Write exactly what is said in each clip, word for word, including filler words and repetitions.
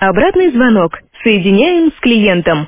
Обратный звонок. Соединяем с клиентом.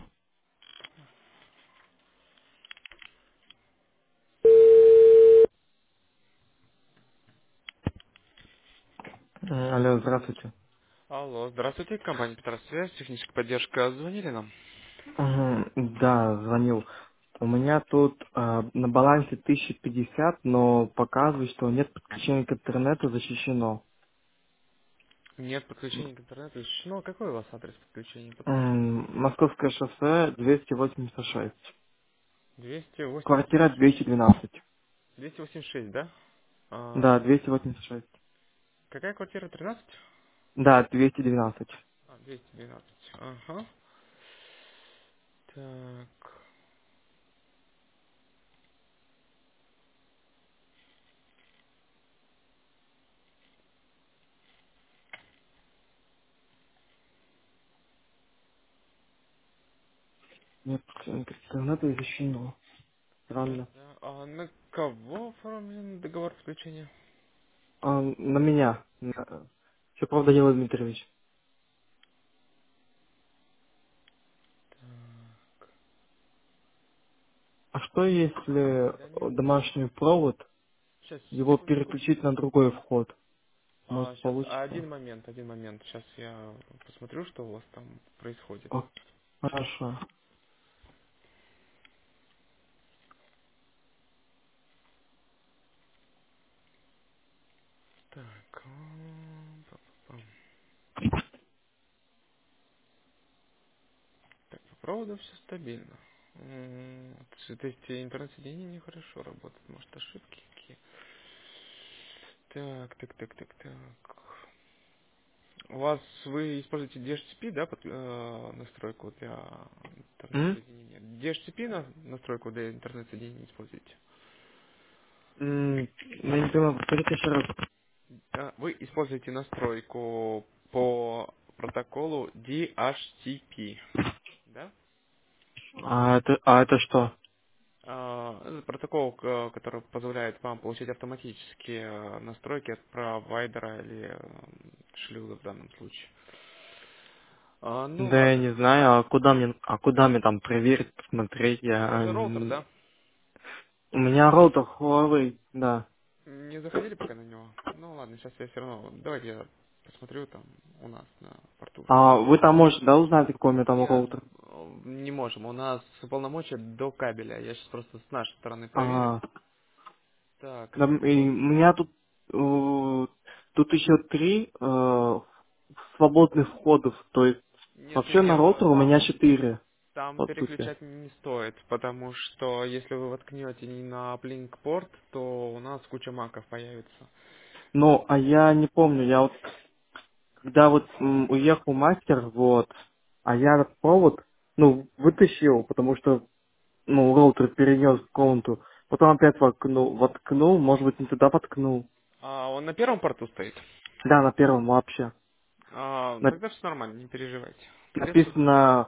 М, Алло, здравствуйте. Алло, здравствуйте, компания Петросвязь, техническая поддержка. Звонили нам? Мгм, Да, звонил. У меня тут а, на балансе тысяча пятьдесят, но показывает, что нет подключения к интернету, защищено. Нет подключения к интернету. Ну, а какой у вас адрес подключения подскажите? М, Московское шоссе двести восемьдесят шесть. двести восемьдесят Квартира двести шесть. двенадцать. двести восемьдесят шесть, да? Да, А, двести восемьдесят шесть. какая квартира? тринадцать? Да, двести двенадцать. А, двести двенадцать. Ага. Так. Нет подключения к интернету, защищено. Странно. Да. А на кого оформлен договор подключения? А, на меня. Все правда, Данила Дмитриевич. А что если Данил. домашний провод, Сейчас, его секундочку. переключить на другой вход? А, Может, сейчас, получится? один момент, один момент. Сейчас я посмотрю, что у вас там происходит. О, хорошо. Так. ам, па-па-пам. Так, по проводу все стабильно. М, т- То есть интернет-соединение нехорошо работает, может ошибки какие. Так, так, так, так, так. У вас вы используете ди эйч си пи, да, под, э, настройку для М? интернет-соединения? ди эйч си пи на, настройку для интернет-соединения используете? М, Я не понимаю, повторите еще раз. А, Вы используете настройку по протоколу ди эйч си пи, да? А это, а это что? А, Это протокол, к- который позволяет вам получить автоматические э, настройки от провайдера или э, шлюза в данном случае. А, Ну Да я ладно. не знаю, а куда мне, а куда мне там проверить, посмотреть? У вас Я, же роутер, м, да? у меня роутер Huawei, да. Не заходили пока на него? Ну ладно, сейчас я все равно... Давайте я посмотрю там у нас на порту, что А там. вы там можете, да, узнать, какой у меня там Нет, роутер? э, не можем. У нас полномочия до кабеля. Я сейчас просто с нашей стороны проверю. А, Так, да, м, и вот. у меня тут, э, тут еще три э, свободных входов, то есть вообще на Нет-нет-нет, роутер у меня там четыре, Там по сути. переключать не стоит, потому что если вы воткнете не на Uplink порт, то у нас куча маков появится. Ну, а я не помню, я вот, когда вот м, уехал мастер, вот, а я этот провод, ну, вытащил, потому что, ну, роутер перенес в комнату, потом опять воткнул, воткнул, может быть, не туда воткнул. А он на первом порту стоит? Да, на первом вообще. А, На- тогда все нормально, не переживайте. Если... написано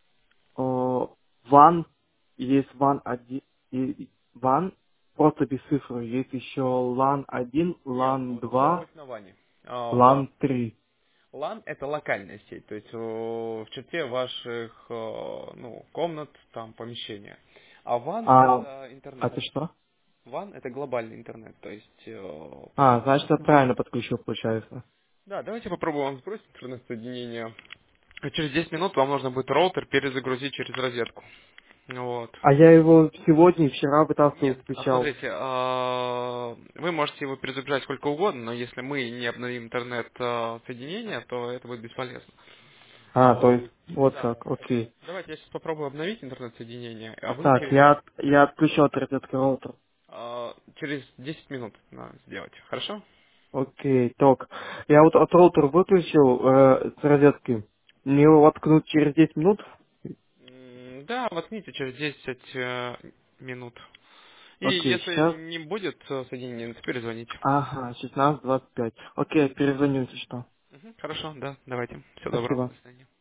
э, ван, есть ван один, и ван, просто без цифры, есть еще лан один, Нет, лан вот должно два, быть на ване. А, ва- лан три. лан это локальная сеть, то есть э, в черте ваших э, ну, комнат, там помещения. А ван А, это а интернет. это что? ван это глобальный интернет, то есть э, А, значит, я правильно подключил, получается. да, давайте попробуем вам сбросить интернет-соединение. И через десять минут вам нужно будет роутер перезагрузить через розетку. Вот. А я его сегодня и вчера вытаскивал, Нет, а включал. смотрите, а, вы можете его перезагружать сколько угодно, но если мы не обновим интернет-соединение, то это будет бесполезно. А, то есть, вот Да. как, окей. Давайте я сейчас попробую обновить интернет-соединение, а вы Так, через, я, от- я отключил от розетки роутер. а, через десять минут надо сделать. Хорошо? Окей, так. Я вот от роутера выключил э, с розетки. Мне его воткнуть через десять минут? М, Да, воткните через десять э, минут. И Окей, если сейчас. не будет э, соединения, то перезвоните. Ага, шестнадцать двадцать пять. Окей, перезвоню, если что. Мгм. Хорошо, да, давайте. Всего доброго, Спасибо. до свидания.